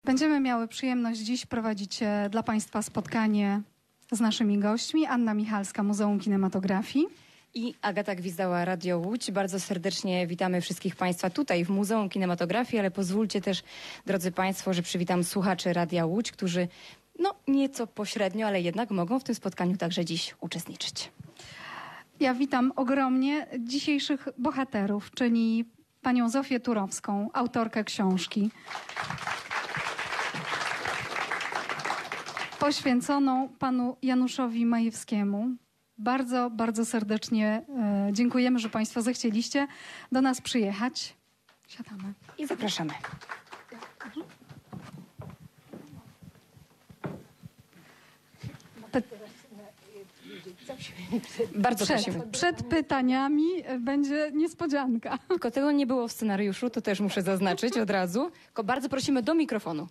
Będziemy miały przyjemność dziś prowadzić dla Państwa spotkanie z naszymi gośćmi. Anna Michalska, Muzeum Kinematografii. I Agata Gwizdała, Radio Łódź. Bardzo serdecznie witamy wszystkich Państwa tutaj w Muzeum Kinematografii, ale pozwólcie też, drodzy Państwo, że przywitam słuchaczy Radia Łódź, którzy nieco pośrednio, ale jednak mogą w tym spotkaniu także dziś uczestniczyć. Ja witam ogromnie dzisiejszych bohaterów, czyli panią Zofię Turowską, autorkę książki poświęconą panu Januszowi Majewskiemu. Bardzo, bardzo serdecznie dziękujemy, że Państwo zechcieliście do nas przyjechać. Siadamy. I zapraszamy. Bardzo prosimy. Przed pytaniami będzie niespodzianka. Tylko tego nie było w scenariuszu, to też muszę zaznaczyć od razu. Tylko bardzo prosimy do mikrofonu.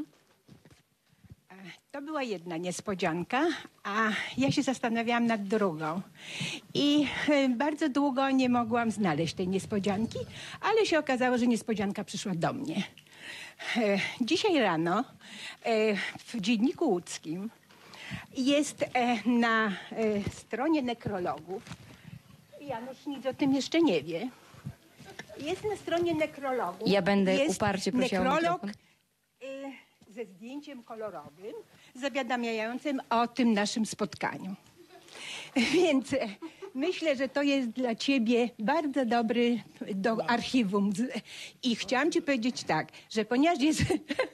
To była jedna niespodzianka, a ja się zastanawiałam nad drugą. I bardzo długo nie mogłam znaleźć tej niespodzianki, ale się okazało, że niespodzianka przyszła do mnie. Dzisiaj rano w Dzienniku Łódzkim jest na stronie nekrologów, Janusz nic o tym jeszcze nie wie, jest na stronie nekrologów. Ja będę uparcie prosiła o nekrolog mikrofon. Ze zdjęciem kolorowym zawiadamiającym o tym naszym spotkaniu. Więc myślę, że to jest dla ciebie bardzo dobry do archiwum. I chciałam ci powiedzieć tak, że ponieważ jest...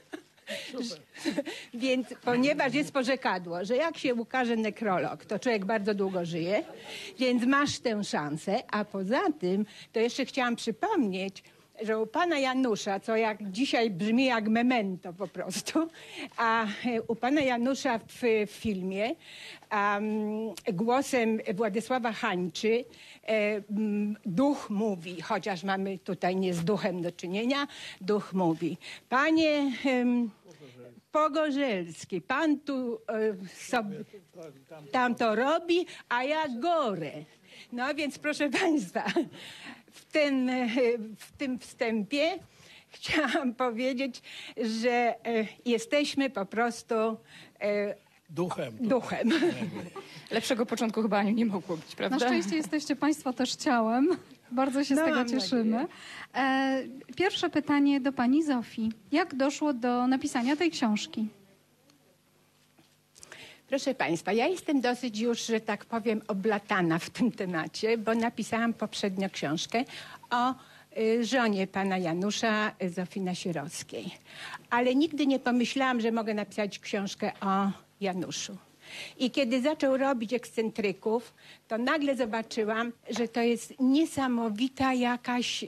Więc ponieważ jest porzekadło, że jak się ukaże nekrolog, to człowiek bardzo długo żyje, więc masz tę szansę, a poza tym to jeszcze chciałam przypomnieć, że u pana Janusza, co jak dzisiaj brzmi jak memento po prostu, a u pana Janusza w filmie głosem Władysława Hańczy duch mówi, chociaż mamy tutaj nie z duchem do czynienia, duch mówi: panie Pogorzelski, pan tu tam to robi, a ja gorę. No więc proszę państwa, w tym wstępie chciałam powiedzieć, że jesteśmy po prostu duchem. Lepszego początku chyba nie mogło być, prawda? Na szczęście jesteście Państwo też ciałem. Bardzo się z tego cieszymy. Pierwsze pytanie do pani Zofii. Jak doszło do napisania tej książki? Proszę państwa, ja jestem dosyć już, że tak powiem, oblatana w tym temacie, bo napisałam poprzednio książkę o żonie pana Janusza, Zofii Nasierowskiej. Ale nigdy nie pomyślałam, że mogę napisać książkę o Januszu. I kiedy zaczął robić Ekscentryków, to nagle zobaczyłam, że to jest niesamowita jakaś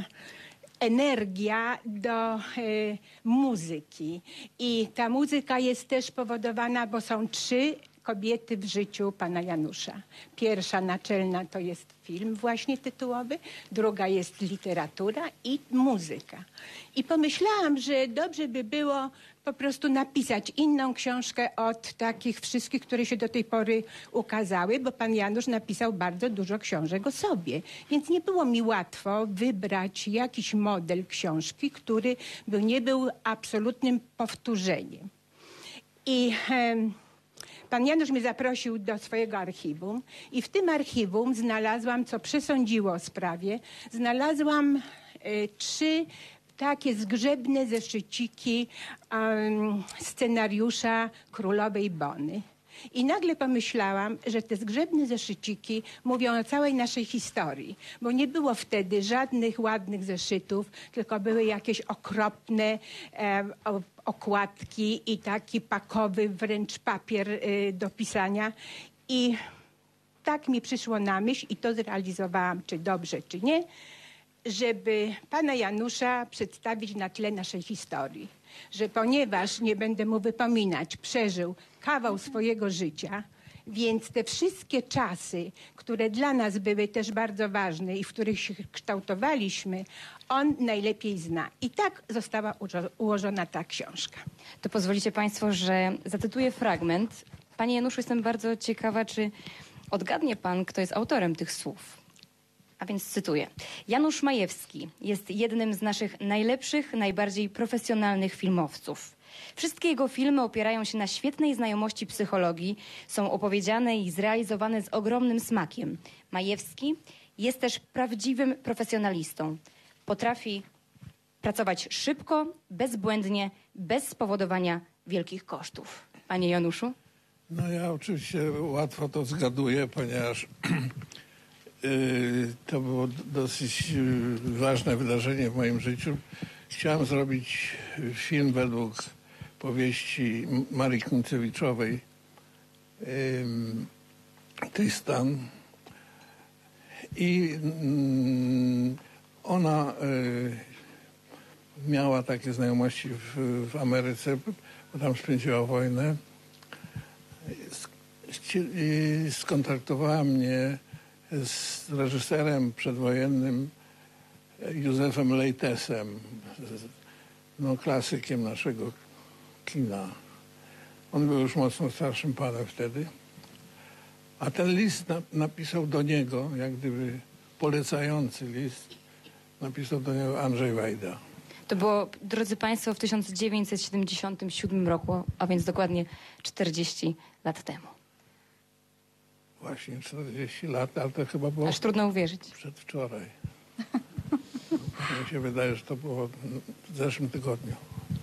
energia do muzyki. I ta muzyka jest też powodowana, bo są 3 kobiety w życiu pana Janusza. Pierwsza naczelna to jest film właśnie tytułowy, druga jest literatura i muzyka. I pomyślałam, że dobrze by było po prostu napisać inną książkę od takich wszystkich, które się do tej pory ukazały, bo pan Janusz napisał bardzo dużo książek o sobie. Więc nie było mi łatwo wybrać jakiś model książki, który nie był absolutnym powtórzeniem. I pan Janusz mnie zaprosił do swojego archiwum i w tym archiwum znalazłam, co przesądziło o sprawie, znalazłam 3 takie zgrzebne zeszyciki scenariusza Królowej Bony. I nagle pomyślałam, że te zgrzebne zeszyciki mówią o całej naszej historii, bo nie było wtedy żadnych ładnych zeszytów, tylko były jakieś okropne okładki i taki pakowy wręcz papier do pisania. I tak mi przyszło na myśl i to zrealizowałam, czy dobrze, czy nie, żeby pana Janusza przedstawić na tle naszej historii. Że ponieważ, nie będę mu wypominać, przeżył kawał swojego życia, więc te wszystkie czasy, które dla nas były też bardzo ważne i w których się kształtowaliśmy, on najlepiej zna. I tak została ułożona ta książka. To pozwolicie państwo, że zacytuję fragment. Panie Januszu, jestem bardzo ciekawa, czy odgadnie pan, kto jest autorem tych słów. A więc cytuję. Janusz Majewski jest jednym z naszych najlepszych, najbardziej profesjonalnych filmowców. Wszystkie jego filmy opierają się na świetnej znajomości psychologii, są opowiedziane i zrealizowane z ogromnym smakiem. Majewski jest też prawdziwym profesjonalistą. Potrafi pracować szybko, bezbłędnie, bez spowodowania wielkich kosztów. Panie Januszu? No ja oczywiście łatwo to zgaduję, ponieważ to było dosyć ważne wydarzenie w moim życiu. Chciałem zrobić film według powieści Marii Knincewiczowej Tristan. I ona miała takie znajomości w Ameryce, bo tam spędziła wojnę. Skontaktowała mnie z reżyserem przedwojennym Józefem Lejtesem, no, klasykiem naszego kina. On był już mocno starszym panem wtedy. A ten list napisał do niego, jak gdyby polecający list, napisał do niego Andrzej Wajda. To było, drodzy Państwo, w 1977 roku, a więc dokładnie 40 lat temu. Właśnie 40 lat, ale to chyba było Aż trudno uwierzyć. przedwczoraj. Mi się wydaje, że to było w zeszłym tygodniu.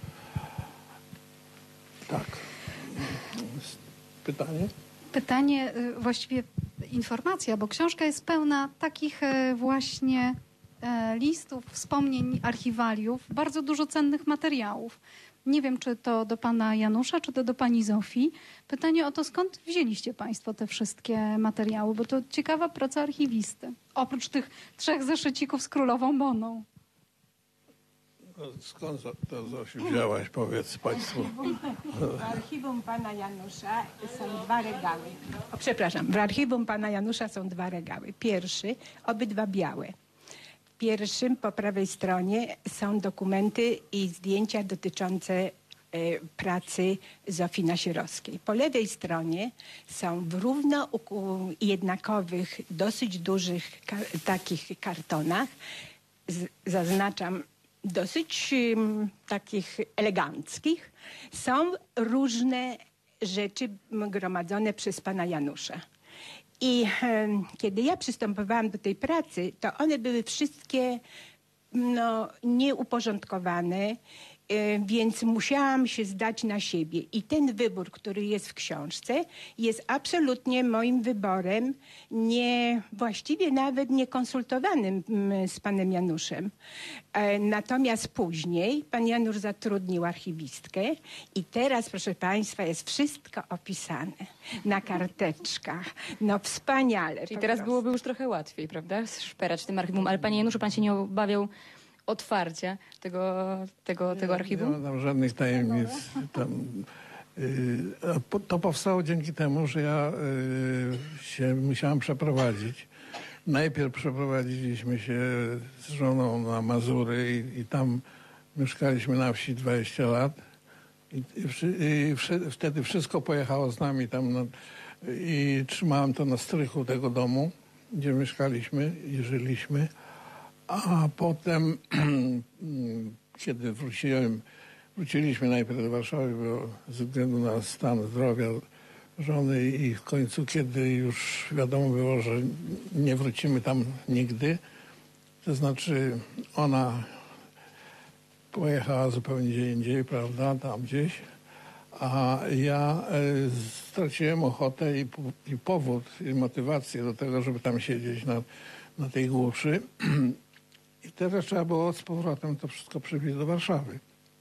Tak. Pytanie? Pytanie, właściwie informacja, bo książka jest pełna takich właśnie listów, wspomnień, archiwaliów, bardzo dużo cennych materiałów. Nie wiem, czy to do pana Janusza, czy to do pani Zofii. Pytanie o to, skąd wzięliście państwo te wszystkie materiały, bo to ciekawa praca archiwisty. Oprócz tych 3 zeszycików z królową Boną. No, skąd to Zosiu wzięłaś, powiedz państwu. W archiwum pana Janusza są 2 regały. O, przepraszam, w archiwum pana Janusza są 2 regały. Pierwszy, obydwa białe. W pierwszym po prawej stronie są dokumenty i zdjęcia dotyczące pracy Zofii Nasierowskiej. Po lewej stronie są w równo jednakowych, dosyć dużych takich kartonach, zaznaczam, dosyć takich eleganckich, są różne rzeczy gromadzone przez pana Janusza. I kiedy ja przystępowałam do tej pracy, to one były wszystkie nieuporządkowane, więc musiałam się zdać na siebie. I ten wybór, który jest w książce, jest absolutnie moim wyborem, właściwie nawet nie konsultowanym z panem Januszem. Natomiast później pan Janusz zatrudnił archiwistkę i teraz, proszę państwa, jest wszystko opisane na karteczkach. No wspaniale. Czyli teraz byłoby już trochę łatwiej, prawda? Szperać w tym archiwum. Ale panie Januszu, pan się nie obawiał otwarcia tego archiwum? Nie ma tam żadnych tajemnic. To powstało dzięki temu, że ja się musiałem przeprowadzić. Najpierw przeprowadziliśmy się z żoną na Mazury i tam mieszkaliśmy na wsi 20 lat. I wtedy wszystko pojechało z nami tam i trzymałem to na strychu tego domu, gdzie mieszkaliśmy i żyliśmy. A potem, kiedy wróciliśmy najpierw do Warszawy, bo ze względu na stan zdrowia żony i w końcu, kiedy już wiadomo było, że nie wrócimy tam nigdy, to znaczy ona pojechała zupełnie gdzie indziej, prawda, tam gdzieś, a ja straciłem ochotę i powód, i motywację do tego, żeby tam siedzieć na tej głuszy. I teraz trzeba było z powrotem to wszystko przywieźć do Warszawy.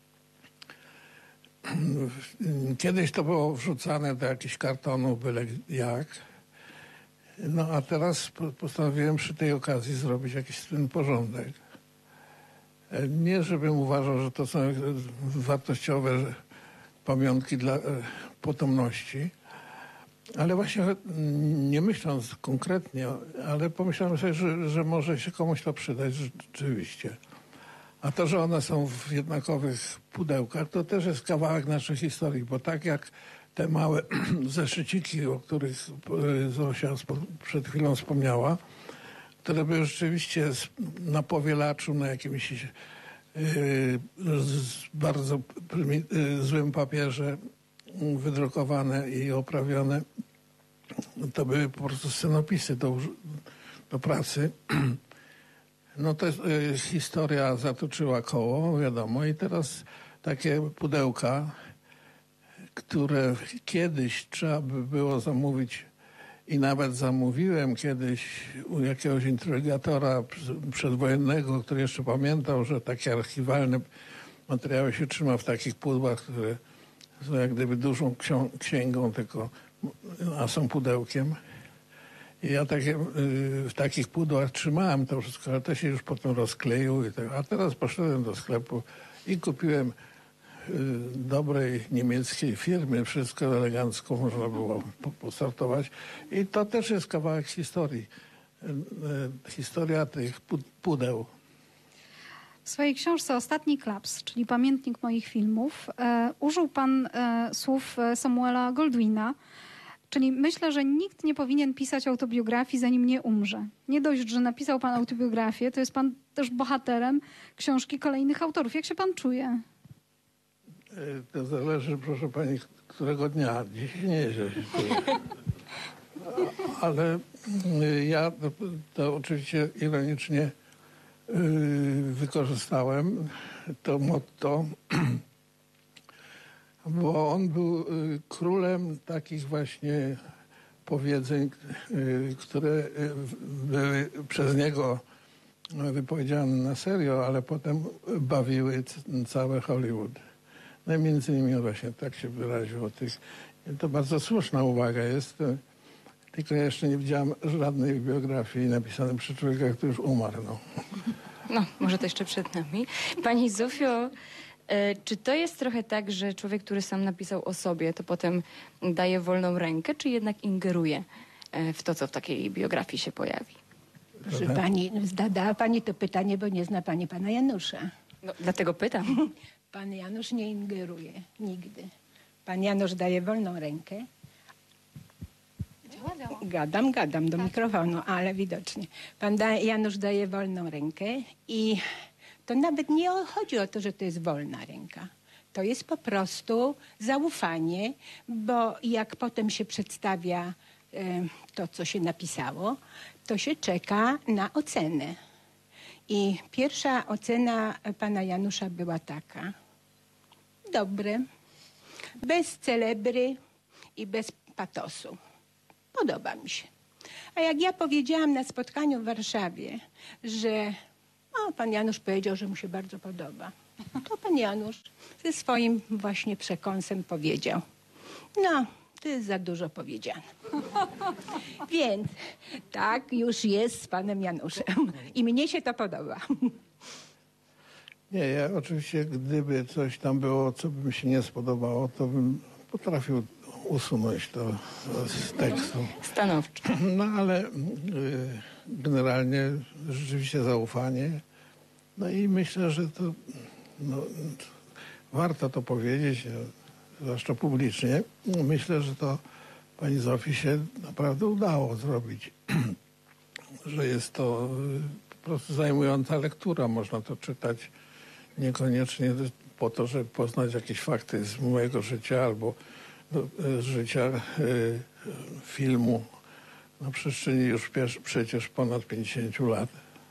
Kiedyś to było wrzucane do jakichś kartonów, byle jak. No a teraz postanowiłem przy tej okazji zrobić jakiś ten porządek. Nie, żebym uważał, że to są wartościowe pamiątki dla potomności, ale właśnie nie myśląc konkretnie, ale pomyślałem sobie, że może się komuś to przydać rzeczywiście. A to, że one są w jednakowych pudełkach, to też jest kawałek naszej historii, bo tak jak te małe zeszyciki, o których Zosia przed chwilą wspomniała, które były rzeczywiście na powielaczu, na jakimś z bardzo złym papierze wydrukowane i oprawione. To były po prostu scenopisy do pracy. No to historia zatoczyła koło, wiadomo. I teraz takie pudełka, które kiedyś trzeba by było zamówić i nawet zamówiłem kiedyś u jakiegoś intrygatora przedwojennego, który jeszcze pamiętał, że takie archiwalne materiały się trzyma w takich pudłach, które są jak gdyby dużą księgą, a są pudełkiem. I ja w takich pudłach trzymałem to wszystko, ale to się już potem rozkleiło. A teraz poszedłem do sklepu i kupiłem dobrej niemieckiej firmy. Wszystko elegancko można było posortować. I to też jest kawałek historii. Historia tych pudeł. W swojej książce Ostatni klaps, czyli pamiętnik moich filmów, użył pan słów Samuela Goldwina, czyli myślę, że nikt nie powinien pisać autobiografii, zanim nie umrze. Nie dość, że napisał pan autobiografię, to jest pan też bohaterem książki kolejnych autorów. Jak się pan czuje? To zależy, proszę pani, którego dnia. Dziś nieźle się czuję. Ale ja to oczywiście ironicznie wykorzystałem to motto, bo on był królem takich właśnie powiedzeń, które były przez niego wypowiedziane na serio, ale potem bawiły całe Hollywood. No i między innymi właśnie tak się wyraził o tych. To bardzo słuszna uwaga jest, tylko ja jeszcze nie widziałem żadnej biografii napisanej przez człowieka, który już umarł. No, może to jeszcze przed nami. Pani Zofio, czy to jest trochę tak, że człowiek, który sam napisał o sobie, to potem daje wolną rękę, czy jednak ingeruje w to, co w takiej biografii się pojawi? Proszę pani, zadała pani to pytanie, bo nie zna pani pana Janusza. No, dlatego pytam. Pan Janusz nie ingeruje nigdy. Pan Janusz daje wolną rękę. Gadam do mikrofonu, ale widocznie. Pan Janusz daje wolną rękę i to nawet nie chodzi o to, że to jest wolna ręka. To jest po prostu zaufanie, bo jak potem się przedstawia to, co się napisało, to się czeka na ocenę. I pierwsza ocena pana Janusza była taka. Dobre, bez celebry i bez patosu. Podoba mi się. A jak ja powiedziałam na spotkaniu w Warszawie, że pan Janusz powiedział, że mu się bardzo podoba, to pan Janusz ze swoim właśnie przekąsem powiedział: no, to jest za dużo powiedziane. Więc tak już jest z panem Januszem. I mnie się to podoba. Nie, ja oczywiście, gdyby coś tam było, co by mi się nie spodobało, to bym potrafił usunąć to z tekstu. Stanowczo. No ale generalnie rzeczywiście zaufanie. No i myślę, że to warto to powiedzieć, zwłaszcza publicznie. Myślę, że to pani Zofii się naprawdę udało zrobić. Że jest to po prostu zajmująca lektura. Można to czytać niekoniecznie po to, żeby poznać jakieś fakty z mojego życia albo z życia filmu na przestrzeni już przecież ponad 50 lat.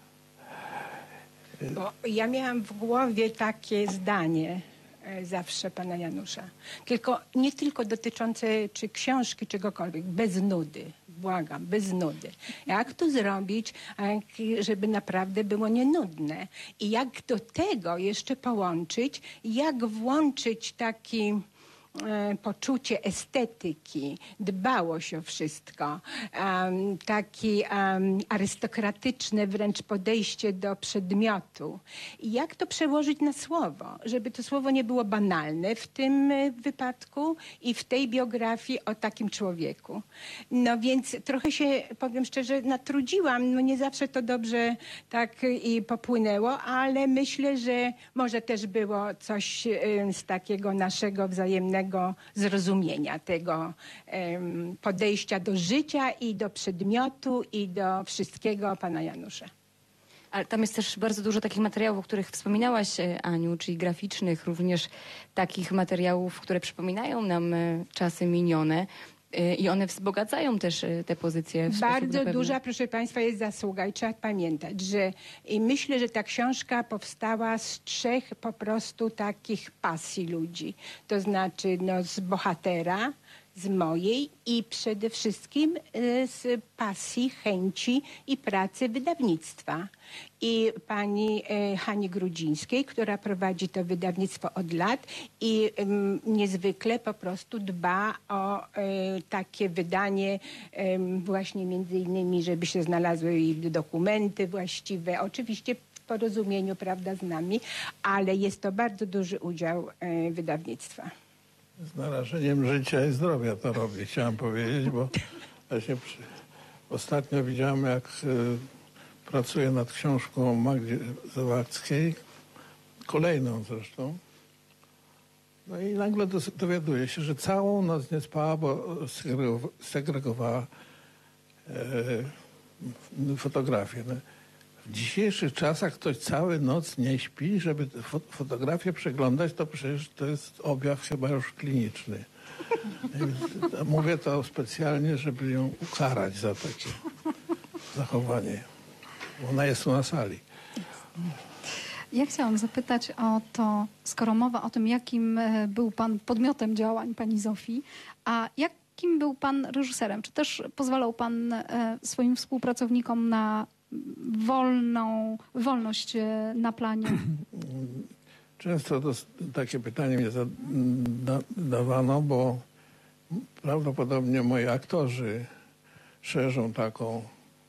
Bo ja miałam w głowie takie zdanie zawsze pana Janusza. Nie tylko dotyczące czy książki, czegokolwiek. Bez nudy. Błagam, bez nudy. Jak to zrobić, żeby naprawdę było nienudne? I jak do tego jeszcze połączyć, jak włączyć taki poczucie estetyki, dbałość o wszystko, takie arystokratyczne wręcz podejście do przedmiotu. I jak to przełożyć na słowo, żeby to słowo nie było banalne w tym wypadku i w tej biografii o takim człowieku. No więc trochę się, powiem szczerze, natrudziłam. No nie zawsze to dobrze tak i popłynęło, ale myślę, że może też było coś z takiego naszego wzajemnego zrozumienia, tego podejścia do życia i do przedmiotu i do wszystkiego pana Janusza. Ale tam jest też bardzo dużo takich materiałów, o których wspominałaś, Aniu, czyli graficznych, również takich materiałów, które przypominają nam czasy minione. I one wzbogacają też te pozycje w sposób na Bardzo pewno. duża, proszę Państwa, jest zasługa i trzeba pamiętać, że i myślę, że ta książka powstała z 3 po prostu takich pasji ludzi. To znaczy z bohatera, z mojej i przede wszystkim z pasji, chęci i pracy wydawnictwa. I pani Hani Grudzińskiej, która prowadzi to wydawnictwo od lat i niezwykle po prostu dba o takie wydanie właśnie między innymi, żeby się znalazły i dokumenty właściwe. Oczywiście w porozumieniu, prawda, z nami, ale jest to bardzo duży udział wydawnictwa. Z narażeniem życia i zdrowia to robię, chciałem powiedzieć, bo właśnie ostatnio widziałem, jak pracuję nad książką Magdy Zawadzkiej, kolejną zresztą. No i nagle dowiaduję się, że całą noc nie spała, bo segregowała fotografię. No, w dzisiejszych czasach ktoś całą noc nie śpi, żeby fotografię przeglądać, to przecież to jest objaw chyba już kliniczny. Mówię to specjalnie, żeby ją ukarać za takie zachowanie. Ona jest tu na sali. Ja chciałam zapytać o to, skoro mowa o tym, jakim był pan podmiotem działań pani Zofii, a jakim był pan reżyserem? Czy też pozwalał pan swoim współpracownikom na wolność na planie? Często takie pytanie mnie zadawano, bo prawdopodobnie moi aktorzy szerzą taką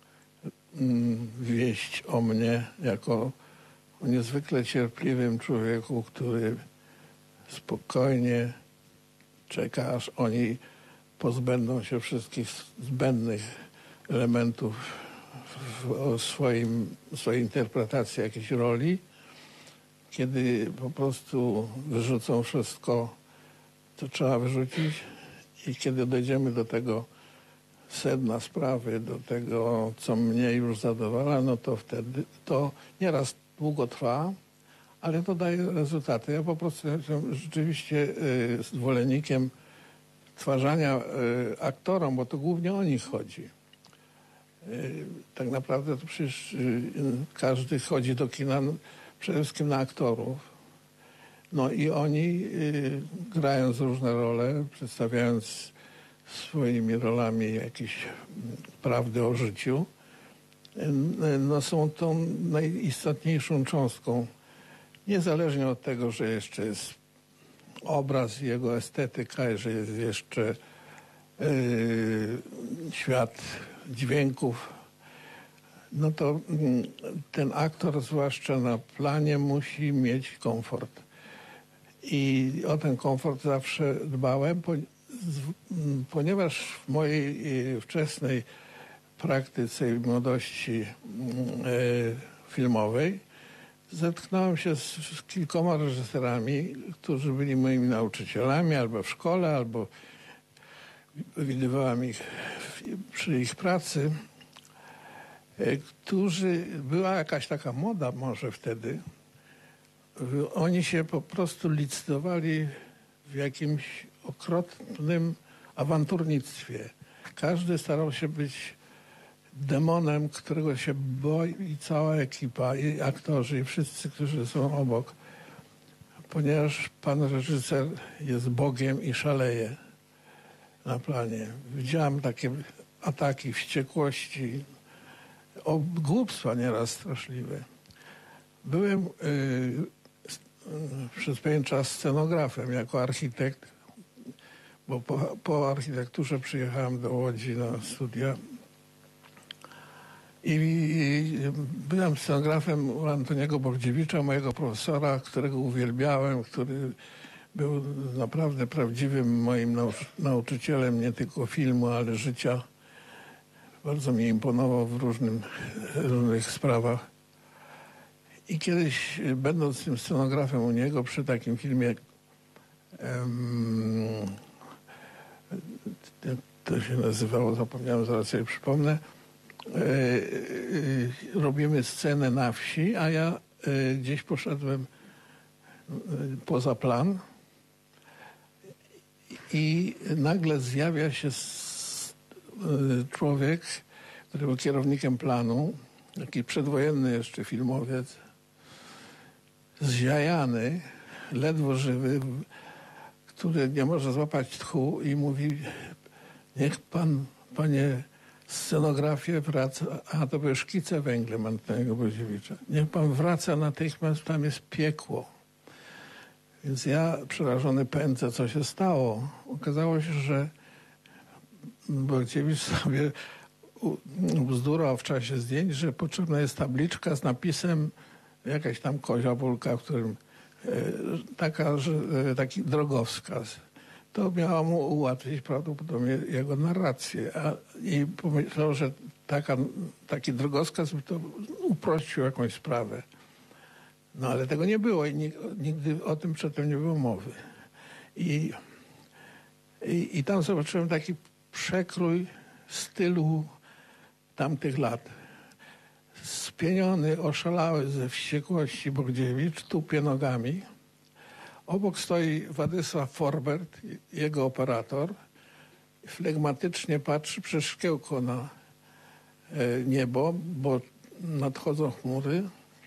wieść o mnie jako o niezwykle cierpliwym człowieku, który spokojnie czeka, aż oni pozbędą się wszystkich zbędnych elementów w swojej interpretacji jakiejś roli. Kiedy po prostu wyrzucą wszystko, co trzeba wyrzucić, i kiedy dojdziemy do tego sedna sprawy, do tego, co mnie już zadowala, no to wtedy to nieraz długo trwa, ale to daje rezultaty. Ja po prostu jestem rzeczywiście zwolennikiem stwarzania aktorom, bo to głównie o nich chodzi. Tak naprawdę to przecież każdy chodzi do kina przede wszystkim na aktorów. No i oni grając różne role, przedstawiając swoimi rolami jakieś prawdy o życiu, no są tą najistotniejszą cząstką. Niezależnie od tego, że jeszcze jest obraz, jego estetyka, że jest jeszcze świat dźwięków, no to ten aktor, zwłaszcza na planie, musi mieć komfort. I o ten komfort zawsze dbałem, ponieważ w mojej wczesnej praktyce i młodości filmowej zetknąłem się z kilkoma reżyserami, którzy byli moimi nauczycielami albo w szkole, albo widywałem ich przy ich pracy, którzy, była jakaś taka moda może wtedy, oni się po prostu licytowali w jakimś okrutnym awanturnictwie. Każdy starał się być demonem, którego się boi cała ekipa, i aktorzy, i wszyscy, którzy są obok. Ponieważ pan reżyser jest Bogiem i szaleje na planie. Widziałem takie ataki wściekłości, głupstwa nieraz straszliwe. Byłem przez pewien czas scenografem jako architekt, bo po architekturze przyjechałem do Łodzi na studia i byłem scenografem u Antoniego Bogdziewicza, mojego profesora, którego uwielbiałem, który był naprawdę prawdziwym moim nauczycielem nie tylko filmu, ale życia. Bardzo mi imponował w różnych sprawach. I kiedyś, będąc tym scenografem u niego przy takim filmie, to się nazywało, zapomniałem, zaraz sobie przypomnę, robimy scenę na wsi, a ja gdzieś poszedłem poza plan i nagle zjawia się człowiek, który był kierownikiem planu, taki przedwojenny jeszcze filmowiec, zziajany, ledwo żywy, który nie może złapać tchu i mówi: niech pan, panie, scenografię wraca, a to były szkice węglem Antoniego Boziewicza. Niech pan wraca natychmiast, tam jest piekło. Więc ja przerażony pędzę, co się stało. Okazało się, że Boziewicz sobie bzdurał w czasie zdjęć, że potrzebna jest tabliczka z napisem, jakaś tam kozia bulka, w którym taki drogowskaz. To miało mu ułatwić prawdopodobnie jego narrację. I pomyślał, że taki drogowskaz by to uprościł jakąś sprawę. No ale tego nie było i nigdy o tym przedtem nie było mowy. I tam zobaczyłem taki przekrój stylu tamtych lat. Spieniony, oszalały ze wściekłości Boziewicz, tupie nogami. Obok stoi Władysław Forbert, jego operator. Flegmatycznie patrzy przez szkiełko na niebo, bo nadchodzą chmury.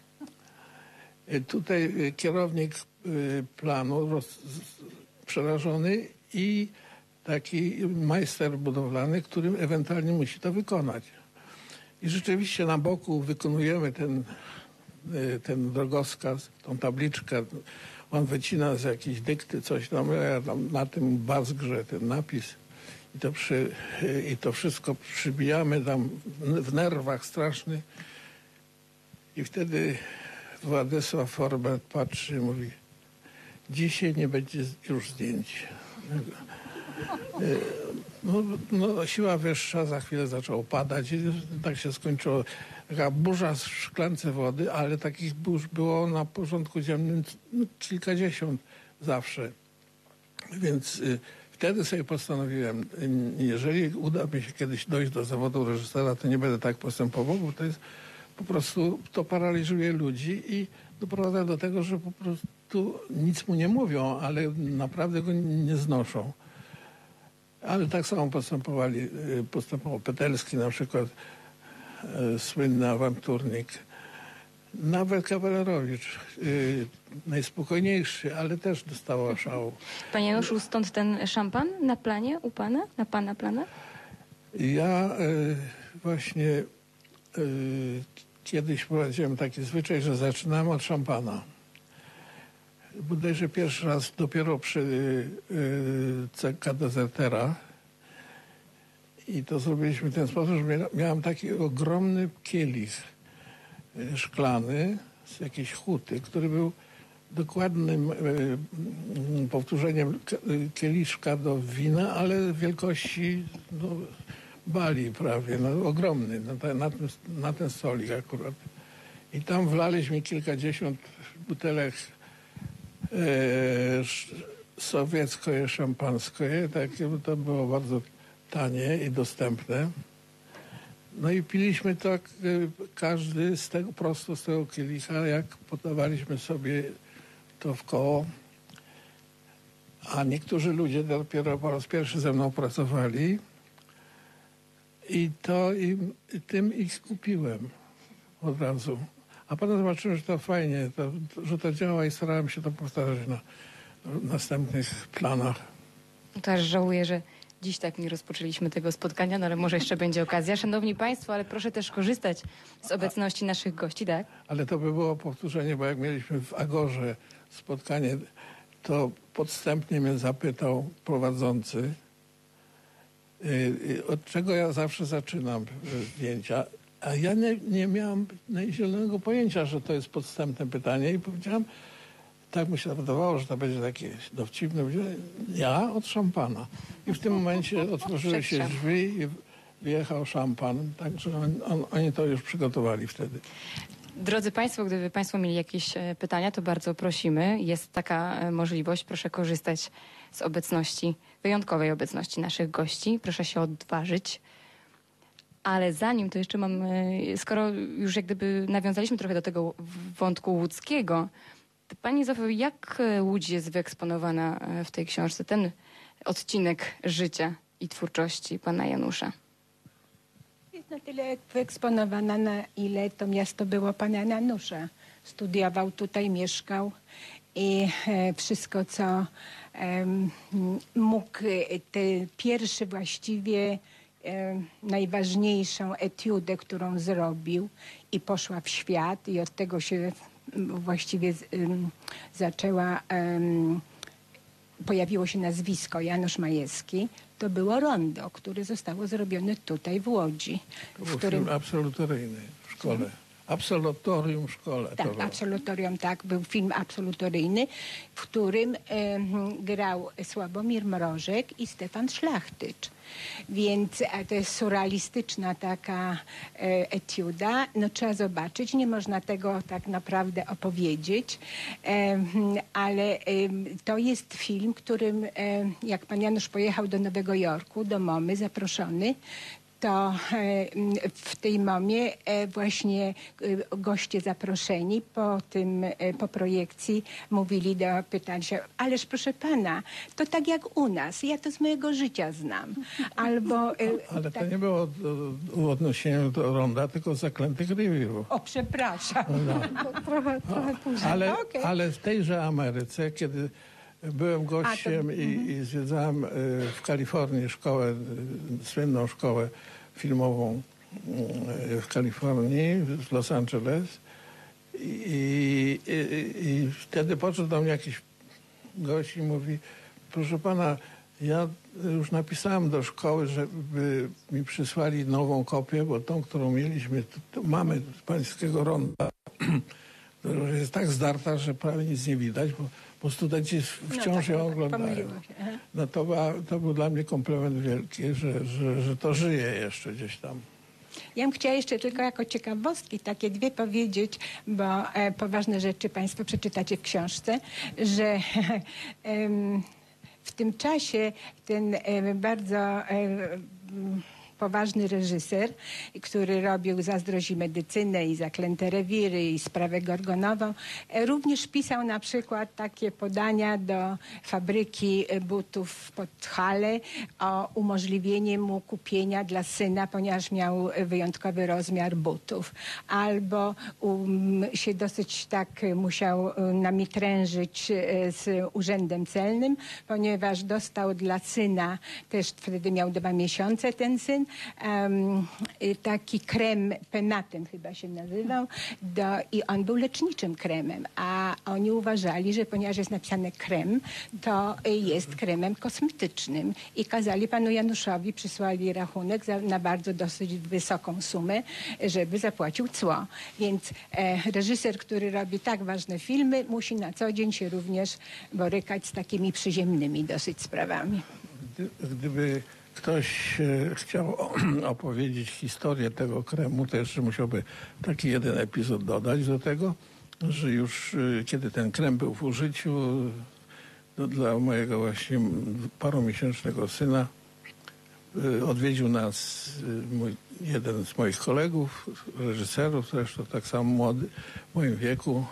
Tutaj kierownik planu przerażony i taki majster budowlany, którym ewentualnie musi to wykonać. I rzeczywiście na boku wykonujemy ten drogowskaz, tą tabliczkę. On wycina z jakiejś dykty coś tam, ja tam na tym bazgrze ten napis i to wszystko przybijamy tam w nerwach strasznych. I wtedy Władysław Forbert patrzy i mówi: dzisiaj nie będzie już zdjęć. No, siła wyższa, za chwilę zaczęło padać i tak się skończyło. Taka burza w szklance wody, ale takich burz było na porządku dziennym kilkadziesiąt zawsze. Więc wtedy sobie postanowiłem, jeżeli uda mi się kiedyś dojść do zawodu reżysera, to nie będę tak postępował, bo to jest po prostu, to paraliżuje ludzi i doprowadza do tego, że po prostu nic mu nie mówią, ale naprawdę go nie znoszą. Ale tak samo postępował Petelski, na przykład słynny awanturnik. Nawet Kawalerowicz, najspokojniejszy, ale też dostał szału. Panie Januszu, stąd ten szampan na planie u pana? Na pana planach? Ja właśnie kiedyś prowadziłem taki zwyczaj, że zaczynałem od szampana. Bodajże pierwszy raz dopiero przy CK Dezertera. I to zrobiliśmy w ten sposób, że miałem taki ogromny kielich szklany z jakiejś huty, który był dokładnym powtórzeniem kieliszka do wina, ale wielkości bali prawie, ogromny, na ten stolik akurat. I tam wlaliśmy kilkadziesiąt butelek sowieckie, szampańskie, takie, to było bardzo tanie i dostępne. No i piliśmy tak każdy prosto z tego kielicha, jak podawaliśmy sobie to w koło. A niektórzy ludzie dopiero po raz pierwszy ze mną pracowali i tym ich skupiłem od razu. A potem zobaczyłem, że to fajnie, że to działa i starałem się to powtarzać na następnych planach. Też żałuję, że dziś tak nie rozpoczęliśmy tego spotkania, no ale może jeszcze będzie okazja. Szanowni Państwo, ale proszę też korzystać z obecności naszych gości, tak? Ale to by było powtórzenie, bo jak mieliśmy w Agorze spotkanie, to podstępnie mnie zapytał prowadzący, od czego ja zawsze zaczynam zdjęcia. A ja nie miałam najzielonego pojęcia, że to jest podstępne pytanie i powiedziałam, tak mi się wydawało, że to będzie takie dowcipne. Ja od szampana. I w tym momencie otworzyły się drzwi i wjechał szampan. Także oni to już przygotowali wtedy. Drodzy Państwo, gdyby Państwo mieli jakieś pytania, to bardzo prosimy. Jest taka możliwość. Proszę korzystać z obecności, wyjątkowej obecności naszych gości. Proszę się odważyć. Ale zanim to jeszcze mam, skoro już jak gdyby nawiązaliśmy trochę do tego wątku łódzkiego, to pani Zofio, jak Łódź jest wyeksponowana w tej książce, ten odcinek życia i twórczości pana Janusza? Jest na tyle wyeksponowana, na ile to miasto było pana Janusza. Studiował tutaj, mieszkał i wszystko, co mógł, te pierwsze właściwie najważniejszą etiudę, którą zrobił i poszła w świat i od tego się właściwie zaczęła, pojawiło się nazwisko Janusz Majewski, to było rondo, które zostało zrobione tutaj w Łodzi. To był film absolutoryjny w szkole. Absolutorium w szkole. Tak, absolutorium, tak. Był film absolutoryjny, w którym grał Sławomir Mrożek i Stefan Szlachtycz. Więc to jest surrealistyczna taka etiuda. No trzeba zobaczyć, nie można tego tak naprawdę opowiedzieć, ale to jest film, którym jak pan Janusz pojechał do Nowego Jorku, do MoMy zaproszony, to w tej MoMie właśnie goście zaproszeni po projekcji mówili, pytali się, ależ proszę pana, to tak jak u nas, ja to z mojego życia znam. Albo, ale tak, to nie było w odniesieniu do ronda, tylko Zaklętych Rewirów. o, przepraszam. No. Trochę później. Ale w tejże Ameryce, kiedy byłem gościem i zwiedzałem w Kalifornii szkołę, słynną szkołę filmową w Kalifornii, w Los Angeles. I wtedy podszedł do mnie jakiś gość i mówi, proszę pana, ja już napisałem do szkoły, żeby mi przysłali nową kopię, bo tą, którą mieliśmy, to mamy z pańskiego ronda, która jest tak zdarta, że prawie nic nie widać, bo studenci wciąż ją oglądają. No to był dla mnie komplement wielki, że to żyje jeszcze gdzieś tam. Ja bym chciała jeszcze tylko jako ciekawostki takie dwie powiedzieć, bo poważne rzeczy państwo przeczytacie w książce, że w tym czasie ten bardzo poważny reżyser, który robił Zazdrość i medycynę i Zaklęte rewiry i Sprawę Gorgonową, również pisał na przykład takie podania do fabryki butów w Podhale o umożliwienie mu kupienia dla syna, ponieważ miał wyjątkowy rozmiar butów. Albo się dosyć tak musiał namitrężyć z Urzędem Celnym, ponieważ dostał dla syna, też wtedy miał 2 miesiące ten syn, taki krem Penatem chyba się nazywał i on był leczniczym kremem, a oni uważali, że ponieważ jest napisane krem, to jest kremem kosmetycznym i kazali panu Januszowi, przysłali rachunek na bardzo dosyć wysoką sumę, żeby zapłacił cło. Więc reżyser, który robi tak ważne filmy, musi na co dzień się również borykać z takimi przyziemnymi dosyć sprawami. Gdyby ktoś chciał opowiedzieć historię tego kremu, to jeszcze musiałby taki jeden epizod dodać do tego, że już kiedy ten krem był w użyciu, dla mojego właśnie paromiesięcznego syna odwiedził nas jeden z moich kolegów, reżyserów, zresztą tak samo młody, w moim wieku,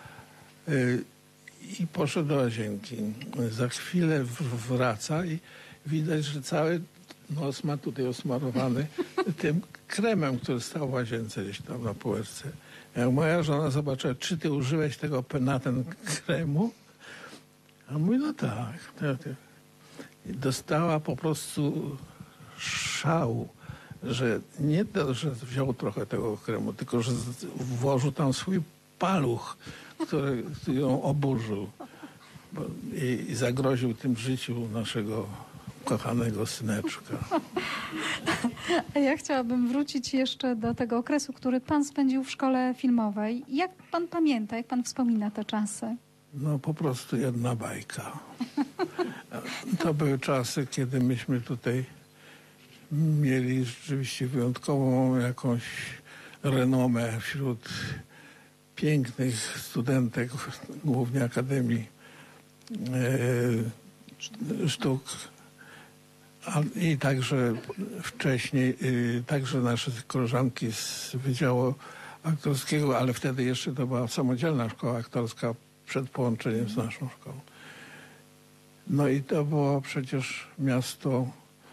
i poszedł do łazienki. Za chwilę wraca i widać, że cały nos ma tutaj osmarowany tym kremem, który stał w łazience gdzieś tam na półeczce. Jak moja żona zobaczyła, czy ty użyłeś tego Penaten kremu? A mówi, no tak. I dostała po prostu szału, że nie to, że wziął trochę tego kremu, tylko że włożył tam swój paluch, który ją oburzył i zagroził tym życiu naszego kochanego syneczka. A ja chciałabym wrócić jeszcze do tego okresu, który pan spędził w szkole filmowej. Jak pan pamięta, jak pan wspomina te czasy? No po prostu jedna bajka. To były czasy, kiedy myśmy tutaj mieli rzeczywiście wyjątkową jakąś renomę wśród pięknych studentek, głównie Akademii Sztuk. I także wcześniej, także nasze koleżanki z Wydziału Aktorskiego, ale wtedy jeszcze to była samodzielna szkoła aktorska przed połączeniem z naszą szkołą. No i to było przecież miasto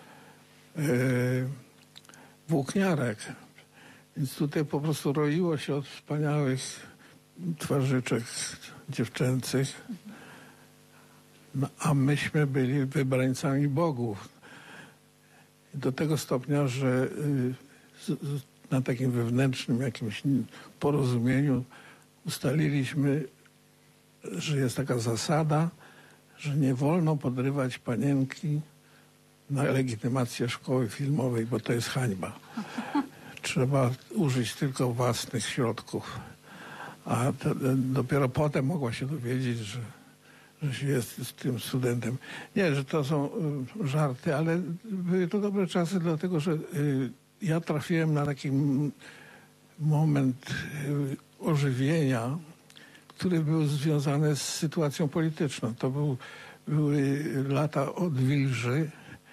włókniarek. Więc tutaj po prostu roiło się od wspaniałych twarzyczek dziewczęcych. No, a myśmy byli wybrańcami bogów. Do tego stopnia, że na takim wewnętrznym jakimś porozumieniu ustaliliśmy, że jest taka zasada, że nie wolno podrywać panienki na legitymację szkoły filmowej, bo to jest hańba. Trzeba użyć tylko własnych środków. A dopiero potem mogła się dowiedzieć, że się jest z tym studentem. Nie, że to są żarty, ale były to dobre czasy, dlatego że ja trafiłem na taki moment ożywienia, który był związany z sytuacją polityczną. To były lata odwilży,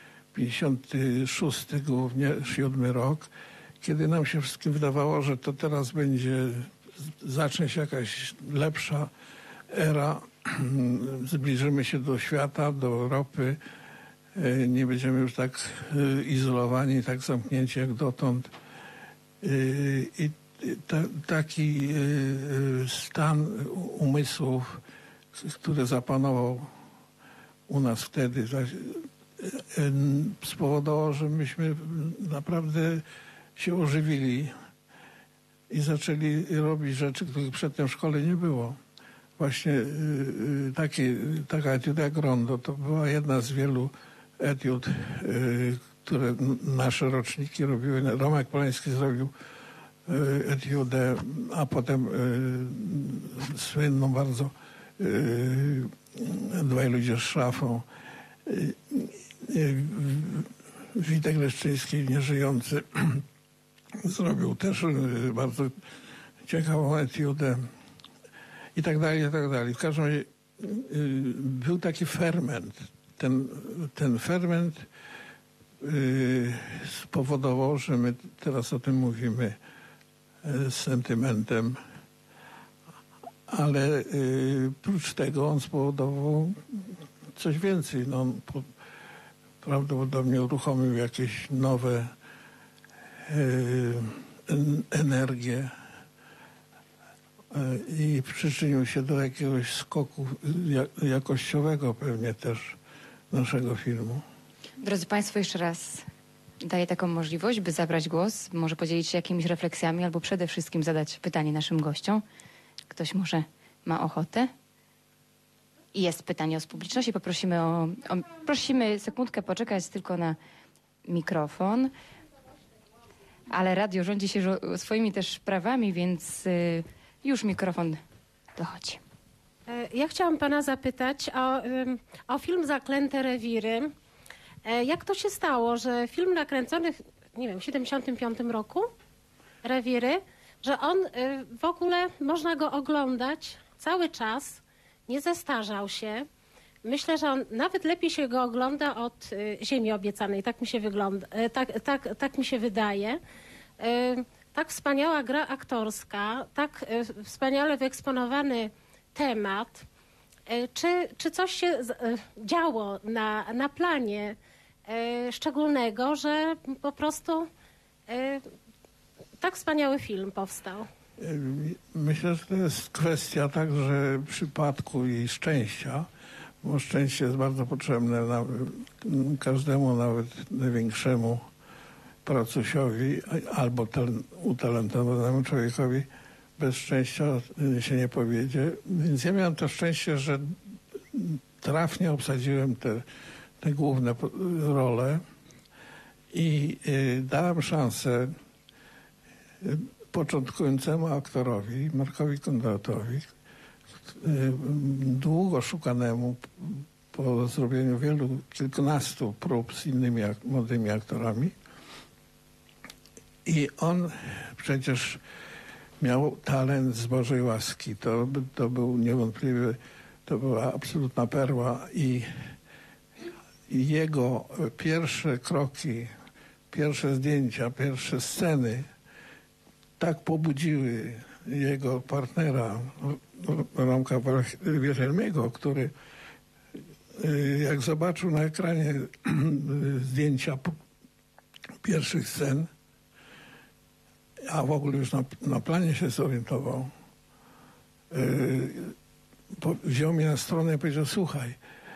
56 głównie, 7 rok, kiedy nam się wszystkim wydawało, że to teraz zacznie się jakaś lepsza era, zbliżymy się do świata, do Europy, nie będziemy już tak izolowani, tak zamknięci jak dotąd. I taki stan umysłów, który zapanował u nas wtedy, spowodował, że myśmy naprawdę się ożywili i robić rzeczy, których przedtem w szkole nie było. Właśnie taka etiuda jak Rondo to była jedna z wielu etiud, które nasze roczniki robiły. Romek Polański zrobił etiudę, a potem słynną bardzo Dwaj ludzie z szafą. Witek Leszczyński, nieżyjący, zrobił też bardzo ciekawą etiudę. I tak dalej, i tak dalej. W każdym razie był taki ferment. Ten ferment spowodował, że my teraz o tym mówimy z sentymentem, ale prócz tego on spowodował coś więcej. No, on prawdopodobnie uruchomił jakieś nowe energie i przyczynił się do jakiegoś skoku jakościowego pewnie też naszego filmu. Drodzy Państwo, jeszcze raz daję taką możliwość, by zabrać głos, może podzielić się jakimiś refleksjami albo przede wszystkim zadać pytanie naszym gościom. Ktoś może ma ochotę? I jest pytanie z publiczności. Prosimy sekundkę poczekać tylko na mikrofon. Ale radio rządzi się swoimi też prawami, więc już mikrofon dochodzi. Ja chciałam pana zapytać o film Zaklęte rewiry. Jak to się stało, że film nakręcony, nie wiem, w 1975 roku, Rewiry, że on w ogóle można go oglądać cały czas, nie zestarzał się. Myślę, że on nawet lepiej się go ogląda od Ziemi Obiecanej. Tak mi się tak mi się wydaje. Tak wspaniała gra aktorska, tak wspaniale wyeksponowany temat. Czy coś się działo na planie szczególnego, że po prostu tak wspaniały film powstał? Myślę, że to jest kwestia także przypadku i szczęścia, bo szczęście jest bardzo potrzebne każdemu, nawet największemu pracusiowi albo utalentowanemu człowiekowi. Bez szczęścia się nie powiedzie. Więc ja miałem to szczęście, że trafnie obsadziłem te główne role i dałem szansę początkującemu aktorowi, Markowi Kondratowi, długo szukanemu po zrobieniu kilkunastu prób z innymi młodymi aktorami. I on przecież miał talent z Bożej łaski. To był niewątpliwy, to była absolutna perła jego pierwsze kroki, pierwsze zdjęcia, pierwsze sceny tak pobudziły jego partnera, Romka Wilhelmiego, który jak zobaczył na ekranie zdjęcia pierwszych scen, a w ogóle już na planie się zorientował, wziął mnie na stronę i powiedział: słuchaj,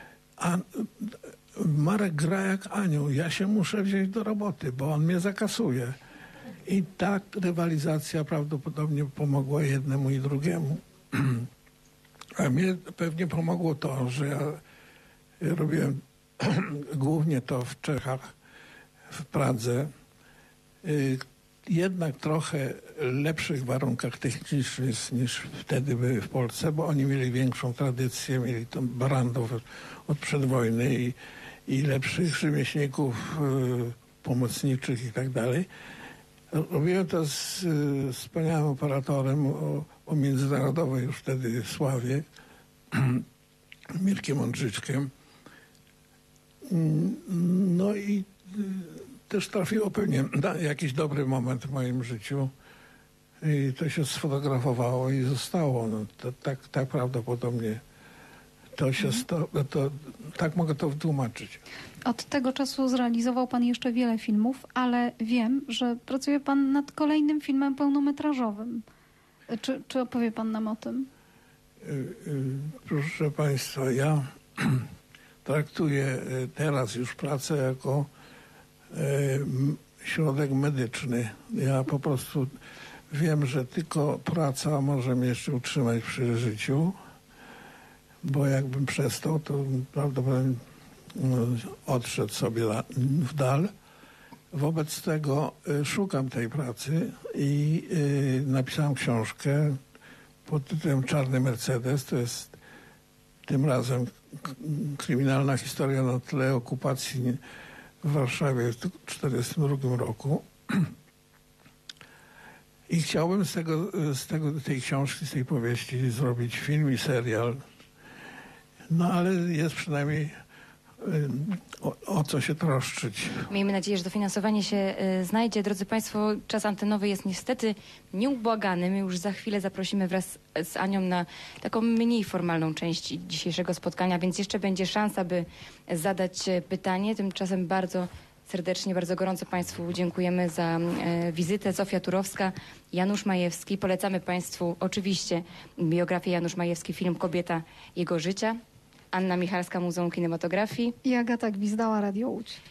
Marek gra jak anioł, ja się muszę wziąć do roboty, bo on mnie zakasuje. I tak rywalizacja prawdopodobnie pomogła jednemu i drugiemu. A mnie pewnie pomogło to, że ja robiłem głównie to w Czechach, w Pradze, jednak trochę lepszych warunkach technicznych niż wtedy były w Polsce, bo oni mieli większą tradycję, mieli tam barandów od przedwojny i lepszych rzemieślników pomocniczych i tak dalej. Robiłem to z wspaniałym operatorem o międzynarodowej już wtedy sławie, Mirkiem Mądrzyczkiem. No i też trafiło pewnie na jakiś dobry moment w moim życiu i to się sfotografowało i zostało. No, tak prawdopodobnie to się stało, tak mogę to wytłumaczyć. Od tego czasu zrealizował pan jeszcze wiele filmów, ale wiem, że pracuje pan nad kolejnym filmem pełnometrażowym. Czy opowie pan nam o tym? Proszę państwa, ja traktuję teraz już pracę jako środek medyczny. Ja po prostu wiem, że tylko praca może mnie jeszcze utrzymać przy życiu, bo jakbym przestał, to prawdopodobnie odszedł sobie w dal. Wobec tego szukam tej pracy i napisałem książkę pod tytułem Czarny Mercedes. To jest tym razem kryminalna historia na tle okupacji w Warszawie w 1942 roku. I chciałbym tej książki, z tej powieści zrobić film i serial. No ale jest przynajmniej o co się troszczyć. Miejmy nadzieję, że dofinansowanie się znajdzie. Drodzy Państwo, czas antenowy jest niestety nieubłagany. My już za chwilę zaprosimy wraz z Anią na taką mniej formalną część dzisiejszego spotkania, więc jeszcze będzie szansa, by zadać pytanie. Tymczasem bardzo serdecznie, bardzo gorąco Państwu dziękujemy za wizytę. Zofia Turowska, Janusz Majewski. Polecamy Państwu oczywiście biografię Janusz Majewski, film Kobieta jego życia. Anna Michalska, Muzeum Kinematografii. I Agata Gwizdała, Radio Łódź.